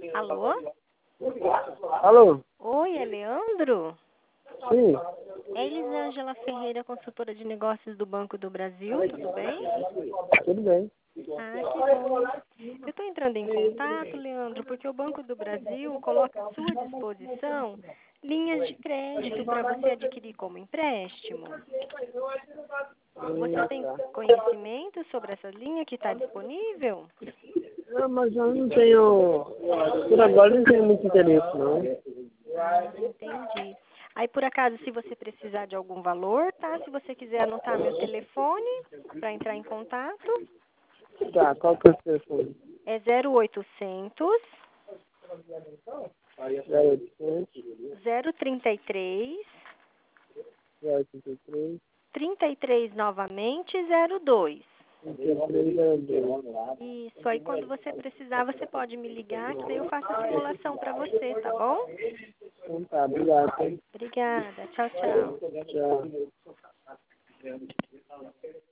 Alô? Alô? Oi, é Leandro? Sim, É Elisângela Ferreira, consultora de negócios do Banco do Brasil, tudo bem? tudo bem. Ah, que bom. Eu estou entrando em contato, Leandro, porque o Banco do Brasil coloca à sua disposição linhas de crédito para você adquirir como empréstimo. Você tem Tá. conhecimento sobre essa linha que está disponível? Não, mas eu não tenho. Por agora eu não tenho muito interesse, não. Ah, entendi. Aí, por acaso, se você precisar de algum valor, tá? Se você quiser anotar meu telefone para entrar em contato, Tá, qual que é o telefone? é 0800 0800 033 083 33 novamente 02. 3302. Isso, aí quando você precisar, você pode me ligar, que daí eu faço a simulação para você, tá bom? Então tá, obrigado. Obrigada. Tchau, tchau. Tchau.